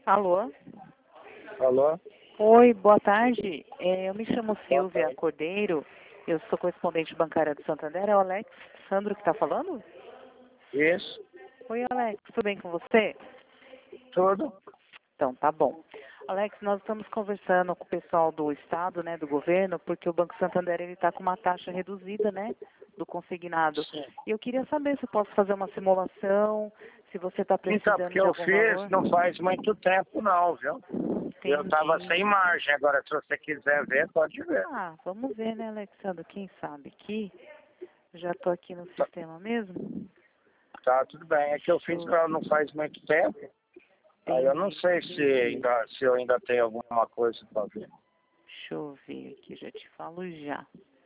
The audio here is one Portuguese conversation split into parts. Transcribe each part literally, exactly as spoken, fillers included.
Alô? Alô? Oi, boa tarde. É, eu me chamo Boa Silvia tarde. Cordeiro, eu sou correspondente bancária do Santander. É o Alex Sandro que está falando? Isso. Oi, Alex, tudo bem com você? Tudo? Então, tá bom. Alex, nós estamos conversando com o pessoal do Estado, né, do governo, porque o Banco Santander ele está com uma taxa reduzida, né, do consignado. Sim. E eu queria saber se eu posso fazer uma simulação, se você está Então, precisando porque de eu algum fiz valor. não faz muito tempo não, viu? Eu estava Entendi. sem margem, agora se você quiser ver, pode ver. Ah, vamos ver, né, Alexandre? Quem sabe aqui? Já estou aqui no Tá, sistema mesmo. tá, tudo bem. É que eu Deixa fiz eu pra não faz muito tempo. Aí eu não entendi. sei se, ainda, se eu ainda tenho alguma coisa para ver. Deixa eu ver aqui, já te falo já.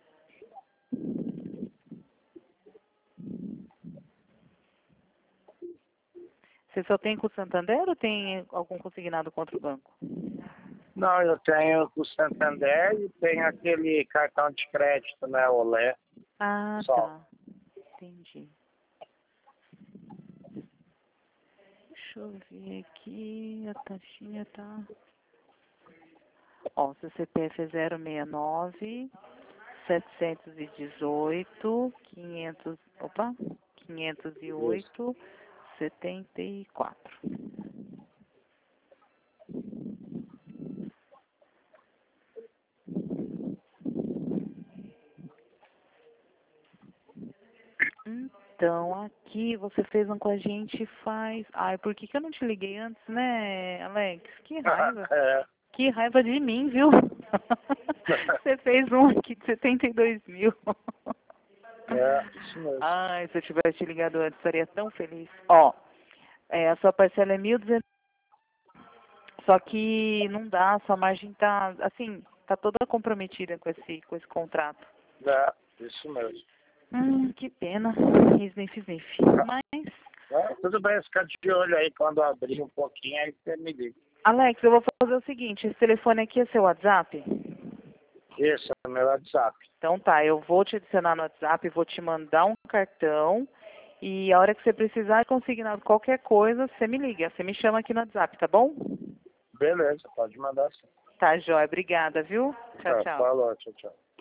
Você só tem com o Santander ou tem algum consignado contra o banco? Não, eu tenho o Santander e tenho aquele cartão de crédito, né, Olé, Ah, só. tá. Entendi. Deixa eu ver aqui, a taxinha tá... Ó, seu C P F é zero seis nove, setecentos e dezoito, quinhentos, opa, quinhentos e Isso. oito, setenta e quatro. Então, aqui você fez um com a gente faz... Ai, por que que eu não te liguei antes, né, Alex? Que raiva. é. Que raiva de mim, viu? Você fez um aqui de setenta e dois mil. É, isso mesmo. Ai, se eu tivesse te ligado antes, estaria tão feliz. Ó, é, a sua parcela é mil e duzentos. Só que não dá, sua margem tá, assim, tá toda comprometida com esse, com esse contrato. É, isso mesmo. Hum, que pena. Sniff, sniff. Mas, É, tudo bem, fica de olho aí quando abrir um pouquinho, aí você me liga. Alex, eu vou fazer o seguinte, esse telefone aqui é seu WhatsApp? Isso, é o meu WhatsApp. Então tá, eu vou te adicionar no WhatsApp, vou te mandar um cartão e a hora que você precisar consignar qualquer coisa, você me liga, você me chama aqui no WhatsApp, tá bom? Beleza, pode mandar sim. Tá, joia. Obrigada, viu? Tchau, Tá, tchau. falou, tchau, tchau.